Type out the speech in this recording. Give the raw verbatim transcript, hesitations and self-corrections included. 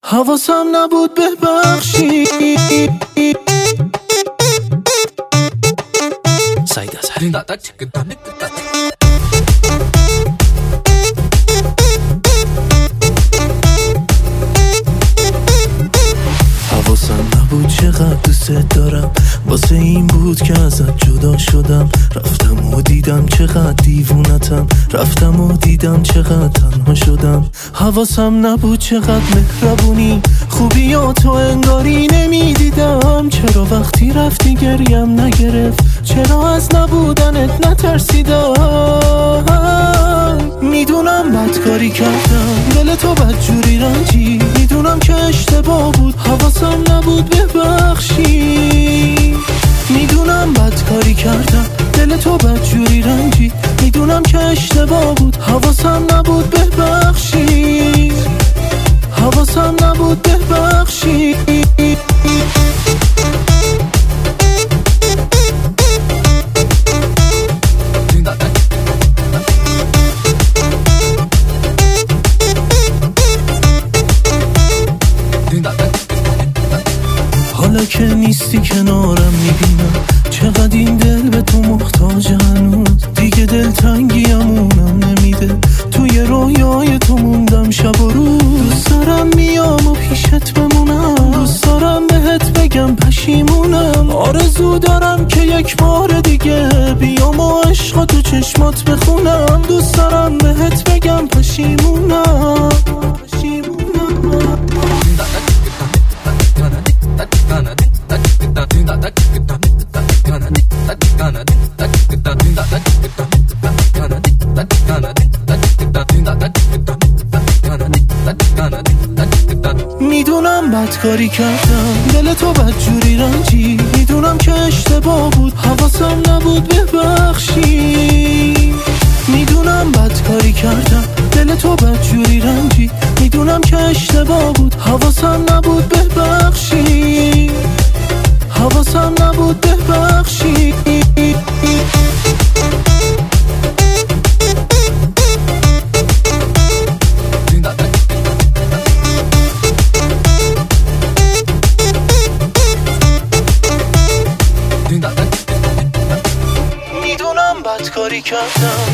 حواسم نبود ببخشی. سعید اظهری. حواسم نبود چقدر دوست دارم، واسه این بود که ازت جدا شدم. رفتم و دیدم چقدر دیوونتم، رفتم و دیدم چقدر تنها شدم. حواسم نبود چقدر مهربونی، خوبیاتو انگاری نمیدیدم. چرا وقتی رفتی گریم نگرفت، چرا از نبودنت نترسیدم. میدونم بدکاری کردم، دل تو بدجوری رنجی، میدونم که اشتباه بود، حواسم نبود ببخشی. میدونم بدکاری کردم، دل تو بدجوری رنجی، میدونم که اشتباه بود، حواسم نبود ببخشی. حواسم نبود ببخشی. حالا که نیستی کنارم میبینم چقدر این دل به تو محتاج هنوز. دیگه دلتنگیمونم نمیده، توی رویای تو موندم شب و روز. دوست دارم میام و پیشت بمونم، دوست دارم بهت بگم پشیمونم. آرزو دارم که یک بار دیگه بیام و عشق تو چشمات بخونم. دوست دارم بهت بگم پشیمونم، پشیمونم. میدونم بدکاری کردم، دل تو بدجوری رنجی، میدونم که اشتباه بود، حواسم نبود ببخشی. میدونم بدکاری کردم، دل تو بدجوری رنجی، میدونم که اشتباه بود، حواسم نبود ببخشی. حواسم نبود ببخشی. میدونم بدکاری کردم،